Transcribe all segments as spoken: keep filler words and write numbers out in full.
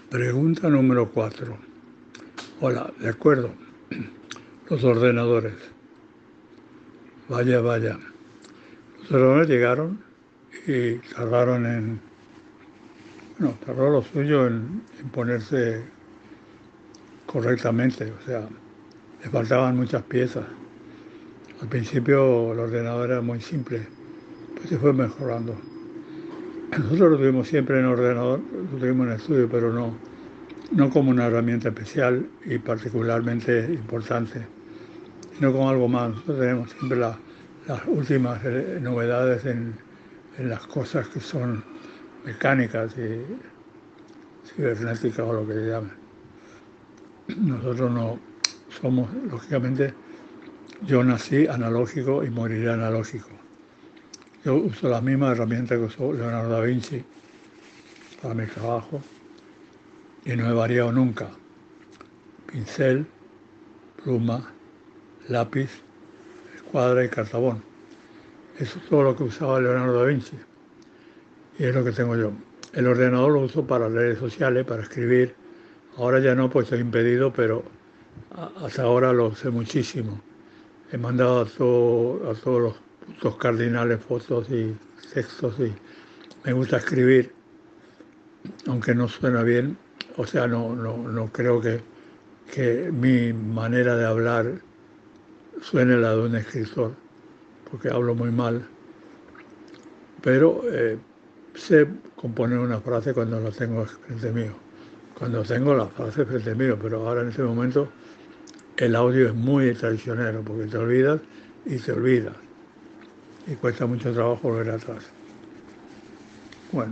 Pregunta número cuatro. Hola, de acuerdo. Los ordenadores. Vaya, vaya. Los ordenadores llegaron y tardaron en... Bueno, tardó lo suyo en, en ponerse correctamente. O sea, le faltaban muchas piezas. Al principio el ordenador era muy simple, pues se fue mejorando. Nosotros lo tuvimos siempre en ordenador, lo tuvimos en el estudio, pero no, no como una herramienta especial y particularmente importante, sino como algo más. Nosotros tenemos siempre la, las últimas eh, novedades en, en las cosas que son mecánicas y cibernéticas o lo que se llame. Nosotros no somos, lógicamente, yo nací analógico y moriré analógico. Yo uso la misma herramienta que usó Leonardo da Vinci para mi trabajo y no he variado nunca. Pincel, pluma, lápiz, escuadra y cartabón. Eso es todo lo que usaba Leonardo da Vinci y es lo que tengo yo. El ordenador lo uso para redes sociales, para escribir. Ahora ya no, pues estoy impedido, pero hasta ahora lo usé muchísimo. He mandado a, todo, a todos los puntos cardinales fotos y textos y me gusta escribir, aunque no suena bien. O sea, no, no, no creo que, que mi manera de hablar suene la de un escritor, porque hablo muy mal. Pero eh, sé componer una frase cuando la tengo frente mío. Cuando tengo la frase frente mío, pero ahora en este momento el audio es muy traicionero, porque te olvidas y te olvidas. Y cuesta mucho trabajo volver atrás. Bueno,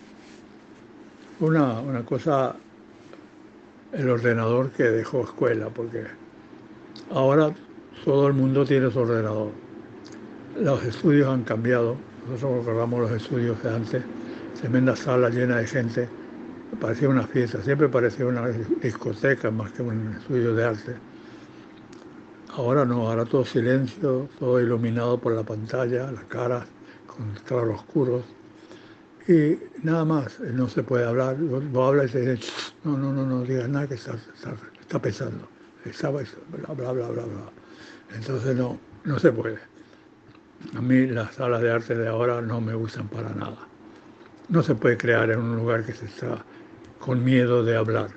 una, una cosa, el ordenador que dejó escuela, porque ahora todo el mundo tiene su ordenador. Los estudios han cambiado, nosotros recordamos los estudios de antes, tremenda sala llena de gente, parecía una fiesta, siempre parecía una discoteca más que un estudio de arte. Ahora no, ahora todo silencio, todo iluminado por la pantalla, las caras con claroscuros y nada más, no se puede hablar, no habla y te dice, no, no, no, no digas nada que está, está, está pensando, está, bla, bla, bla, bla, bla. Entonces no, no se puede. A mí las salas de arte de ahora no me gustan para nada. No se puede crear en un lugar que se está con miedo de hablar.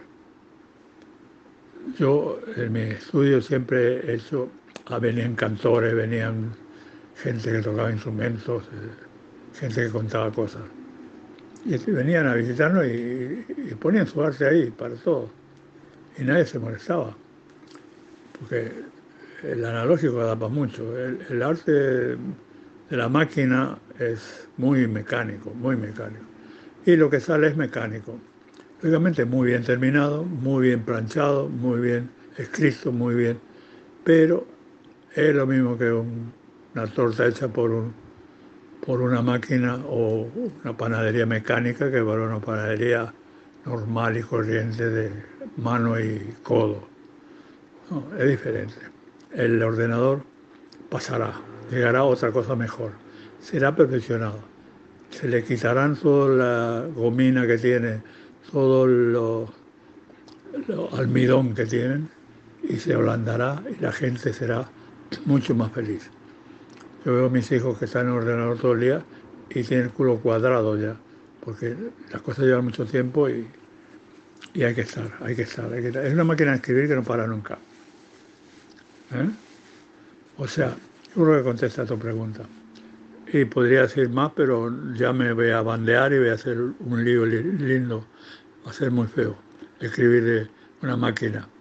Yo en mi estudio siempre he hecho, ah, venían cantores, venían gente que tocaba instrumentos, eh, gente que contaba cosas. Y venían a visitarnos y, y ponían su arte ahí para todos. Y nadie se molestaba, porque el analógico da para mucho. El, el arte de la máquina es muy mecánico, muy mecánico. Y lo que sale es mecánico. Lógicamente muy bien terminado, muy bien planchado, muy bien escrito, muy bien. Pero es lo mismo que un, una torta hecha por, un, por una máquina o una panadería mecánica que para una panadería normal y corriente de mano y codo. No, es diferente. El ordenador pasará, llegará a otra cosa mejor, será perfeccionado. Se le quitarán toda la gomina que tiene, todo lo, lo almidón que tienen y se ablandará y la gente será mucho más feliz. Yo veo a mis hijos que están en el ordenador todo el día y tienen el culo cuadrado ya, porque las cosas llevan mucho tiempo y, y hay que estar, hay que estar, hay que estar. Es una máquina de escribir que no para nunca. ¿Eh? O sea, yo creo que contesta a tu pregunta. Y podría decir más, pero ya me voy a bandear y voy a hacer un lío lindo. Va a ser muy feo escribir de una máquina.